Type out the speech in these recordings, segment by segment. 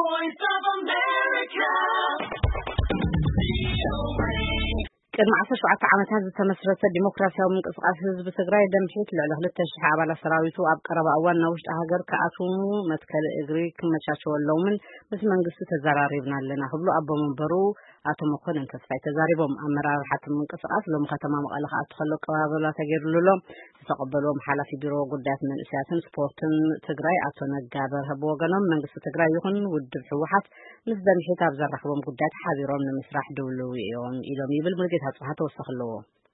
Voice of America. ቅድሚ 17 ዓመታት ዝተመስረተ ዲሞክራሲያዊ ምንቅስቃስ ህዝቢ ትግራይ ደምሒት ልዕሊ 2000 ኣባላት ሰራዊቱ ኣብ ቀረባ እዋን ናብ ውሽጢ ሃገር ከኣትሙ መትከል እግሪ ክመቻቸወሎምን ምስ መንግስቲ ተዘራሪብና ኣለና ክብሉ ኣቦ መንበሩ ኣቶ መኮንን ተስፋይ ተዛሪቦም ኣመራርሓት ምንቅስቃስ ሎም ከተማ መቐለ ከኣቱ ከሎ ቀባበላ ተገይሩሎም ዝተቀበሎም ሓላፊ ቢሮ ጉዳያት መንእስያትን ስፖርትን ትግራይ ኣቶ ነጋበር ወገኖም መንግስቲ ትግራይ ይኹን ውድብ ህወሓት ምስ ደምሒት ኣብ ዘራኽቦም ጉዳያት ሓቢሮም ንምስራሕ ድውለው እዮም ኢሎም ይብል ምልጌታ ጽሓት ወሰኽለዎ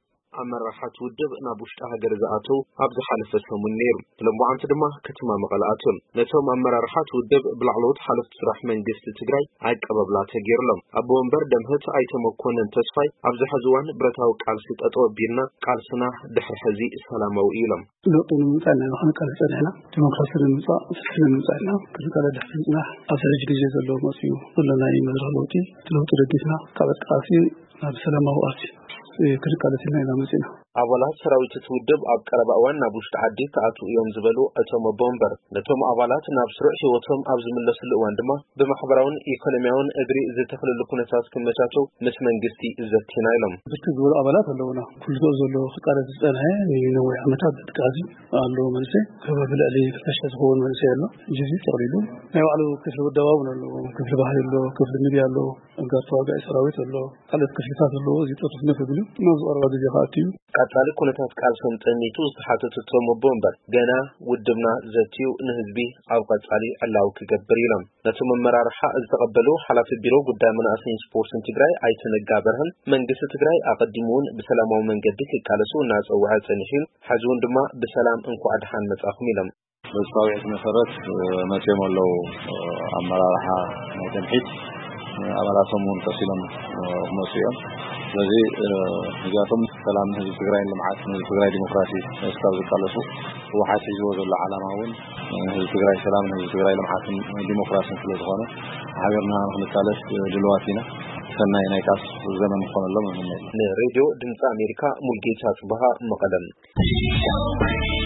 ኣመራርሓት ውድብ ናብ ውሽጢ ሃገር ዝኣተው ኣብ ዝሓለፈ ሰሙን ነይሩ ለምዋዓንቲ ድማ ከተማ መቐለ ኣትዮም ነቶም ኣመራርሓት ውድብ ብላዕለዎት ሓለፍቲ ስራሕ መንግስቲ ትግራይ ኣቀባብላ ተገይሩሎም ኣቦ ወንበር ደምህት ኣይተመኮነን ተስፋይ ኣብ ዝሕዚ እዋን ብረታዊ ቃልሲ ጠጠው ኣቢልና ቃልስና ድሕሪ ሕዚ ሰላማዊ ኢሎም ለውጥ ንምምፃእ ኢና ክንቃል ፀኒሕና ዲሞክራሲ ንምምፃእ ፍትሒ ንምምፃእ ኢና ክንቃል ድሕሪና ኣብ ሰለጅ ግዜ ዘለዎ መፅኡ ዘሎ ናይ መድረክ ለውጢ ደጊስና ካብ ጥቃሲ ናብ ሰላማዊ ኣርሲ ክርቃለትና ኢና መፅና ኣባላት ሰራዊት ውድብ ኣብ ቀረባ እዋን ናብ ውሽጢ ዓዲ ከኣቱ እዮም ዝበሉ እቶም ኣቦ ወንበር ነቶም ኣባላት ናብ ስሩዕ ህይወቶም ኣብ ዝምለስሉ እዋን ድማ ብማሕበራውን ኢኮኖሚያውን እግሪ ዝተኽልሉ ኩነታት ክመቻቸው ምስ መንግስቲ ዘቲና ኢሎም ብርክት ዝበሉ ኣባላት ኣለውና ኩሉ ዘሎ ክቃለስ ዝፀንሐ ነዊሕ ዓመታት ጥቃሲ ኣለዎ መንእሰይ ከባቢ ልዕሊ 2,000 ዝኸውን መንእሰይ ኣሎ ጅዚ ጠቕሊሉ ናይ ባዕሉ ክፍሊ ውደባ እውን ኣለዎ ክፍሊ ባህሊ ኣሎ ክፍሊ ሚድያ ኣሎ ጋር ተዋጋኢ ሰራዊት ኣሎ ካልኦት ክፍልታት ኣለዎ እዚ ጥርትነት ይብሉ ናብ ዝቐረባ ግዜ ከኣትዩ ቀጣሊ ኩነታት ቃልሶም ጠኒቱ ዝተሓተቱ እቶም ኣቦ ወንበር ገና ውድብና ዘትዩ ንህዝቢ ኣብ ቀጻሊ ዕላው ክገብር ኢሎም ነቶም ኣመራርሓ ዝተቐበሉ ሓላፊ ቢሮ ጉዳይ መናእሰይን ስፖርትን ትግራይ ኣይተነጋበርህን መንግስቲ ትግራይ ኣቀዲሙውን ብሰላማዊ መንገዲ ክቃለሱ እናፀውዐ ፀኒሑ ሕዚ እውን ድማ ብሰላም እንኳዕ ድሓን መጻኹም ኢሎም በሳውዒት መሰረት መፅኦም ኣለው ኣመራርሓ ናይ ደምሒት ኣባላቶም እውን ተሲሎም መፅኦም ስለዚህ እዚኣቶም ሰላም ህዝቢ ትግራይ ልምዓት ህዝቢ ትግራይ ዲሞክራሲ እስካብ ዝቃለሱ ህወሓት ሒዝዎ ዘሎ ዓላማ እውን ህዝቢ ትግራይ ሰላም ህዝቢ ትግራይ ልምዓትን ዲሞክራሲን ስለ ዝኾነ ሃገርና ንክንቃለስ ድልዋት ኢና ሰናይ ናይ ቃልሲ ዘመን ክኾነሎም ንሬድዮ ድምፂ ኣሜሪካ ሙልጌታ ጽባሃ መቐለም